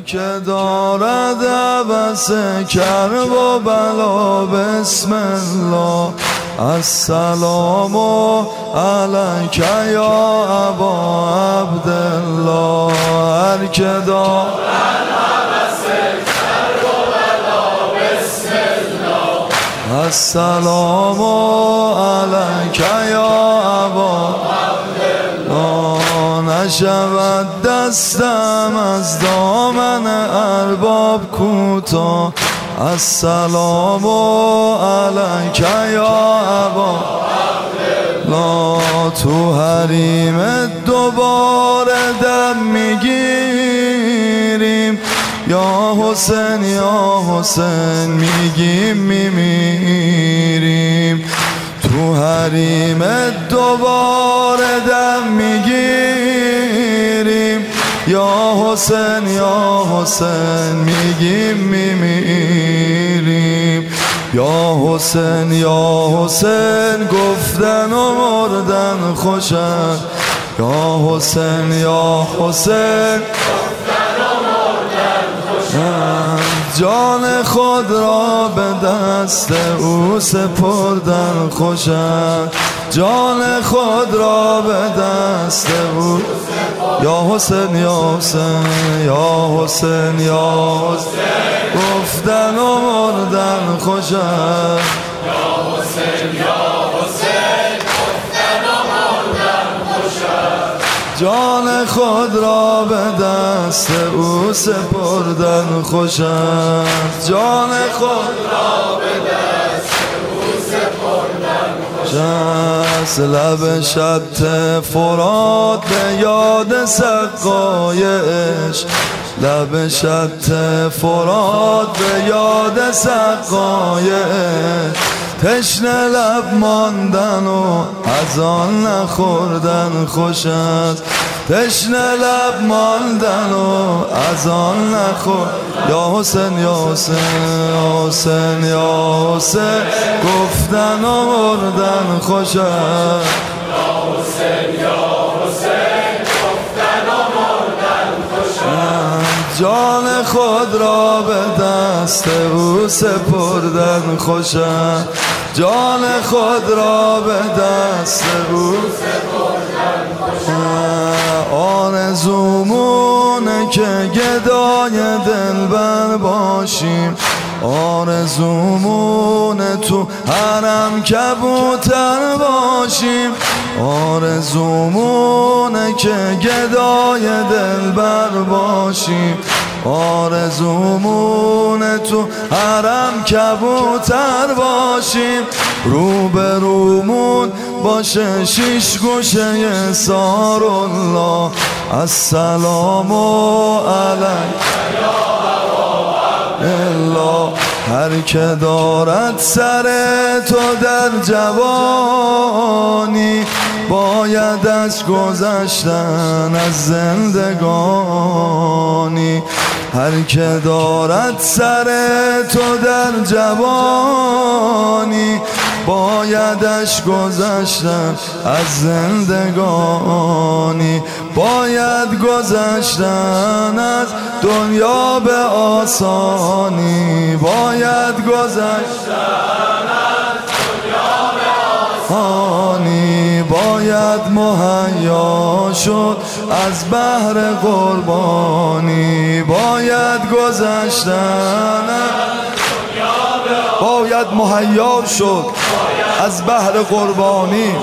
که دارد عبس کرب و بلا بسم الله. السلام علیک یا ابا عبدالله. هر که دارد عبس کرب و بلا بسم الله. السلام علیک یا ابا عبدالله. نشود دستم از دامن ارباب کوتاه. السلام علیک یا ابا عبدالله. تو حریم دوباره دم میگیریم، یا حسین یا حسین میگیم میمیریم. تو حریم دوباره دم میگیریم، یا حسین یا حسین میگیم میمیریم. یا حسین یا حسین گفتن و مردن خوشن. یا حسین یا حسین گفتن و مردن خوشن. جان خود را به دست او سپردن خوشن. جان خود را به دست او. یا حسین یا حسین یا حسین یا حسین گفتن و مردن خوشن. یا حسین یا حسین گفتن و مردن خوشن. جان خود را به دست او سپردن خوشن. جان خود را به دست او سپردن خوشن. لب شط فرات به یاد سقای عشق. لب شط فرات به یاد سقای عشق. تشنه لب ماندن و از آن نخوردن خوش است. تشنه لب ماندن و از آن نخوردن. یا حسین یا حسین یا حسین یا حسین گفتن و مردن خوش است. یا حسین یا حسین گفتن و مردن خوش است. جان خود را به دست او سپردن خوش است. جان خود را به دست او سپردن خوش است. آرزومونه که گدای دلبر باشیم. آرزومونه تو حرم کبوتر باشیم. آرزومونه که گدای دلبر باشیم. آرزومونه تو حرم کبوتر باشیم. روبرومون باشه شیش گوشه سار الله. السلام علیک الله. هر که دارد سر تو در جوانی، باید از گذشتن از زندگانی. هر که دارد سر تو در جوانی، بایدش گذشتن از زندگانی. باید گذشتن از دنیا به آسانی. باید گذشتن از دنیا به آسانی. باید مهیا شد از بحر قربانی. باید گذشتن باید مهیا شد از بحر قربانی.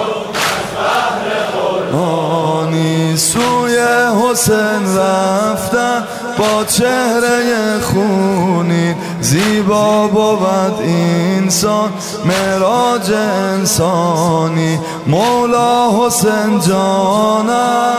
سوی حسین رفتن با چهره خونین. زیبا بود اینسان معراج انسانی. مولا حسین جانم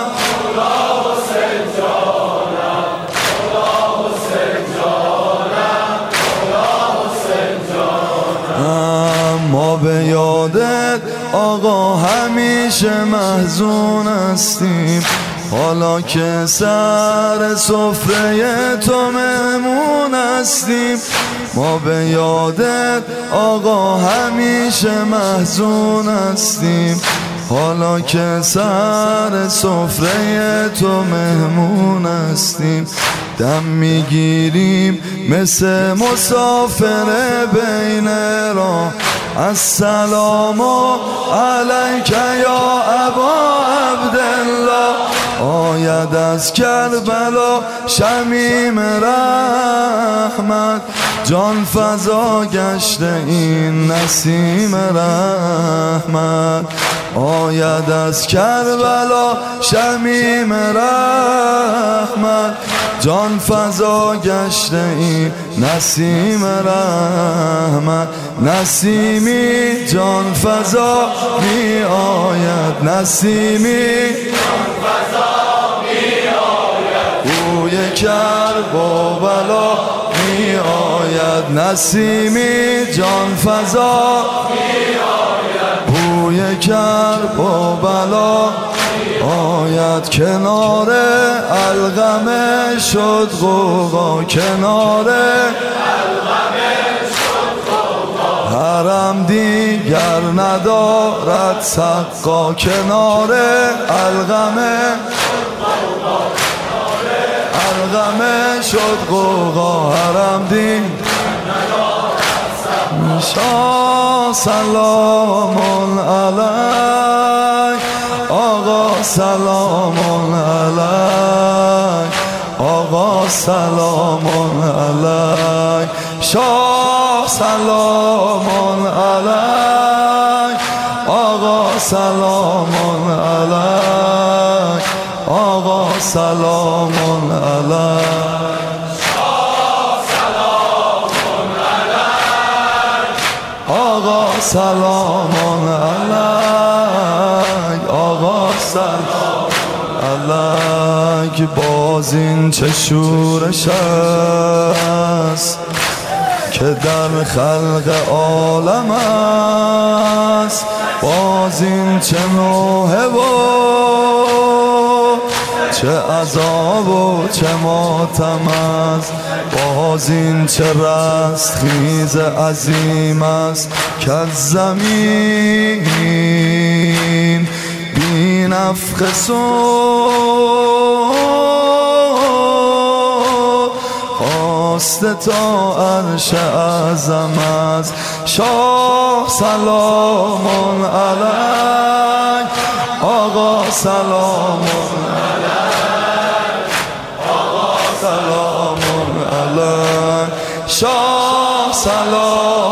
ما به یادت آقا همیشه محزون هستیم. حالا که سر سفره تو مهمون هستیم. ما به یادت آقا همیشه محزون هستیم. حالا که سر سفره تو مهمون هستیم. دم میگیریم مثل مسافر بین راه. السلام علیک یا ابا عبدالله. آید از کربلا شمیم رحمت، جان فضا گشته این نسیم رحمت. آید از کربلا شمیم رحمت، جان فضا گشته این نسیم رحمت. نسیمی جان فضا می آید، نسیمی جان فضا می آید. بوی کرب و بلا می آید، نسیمی جان فضا می آید. بوی کرب و بلا آید. کنار القمه شد غوغا، کنار القمه شد غوغا. حرم دیگر ندارد سقا، کنار القمه القمه شد غوغا. حرم دیگر ندارد سقا. سلام علیک آقا، سلام علیک آقا، سلام علیک شاه، سلام علیک آقا، سلام علیک آقا، سلام علیک شاه، سلام علیک آقا، سلام علیک آقا، سلام علیک. باز این چه شورش است که در خلق عالم است. باز این چه نوحه و چه عذاب و چه ماتم است. باز این چه رستخیز عظیم است که از زمین بی نفخ صور خاسته تا عرش اعظم است. شاه سلام علیک آقا، سلام علیک آقا، سلام علیک شاه، سلام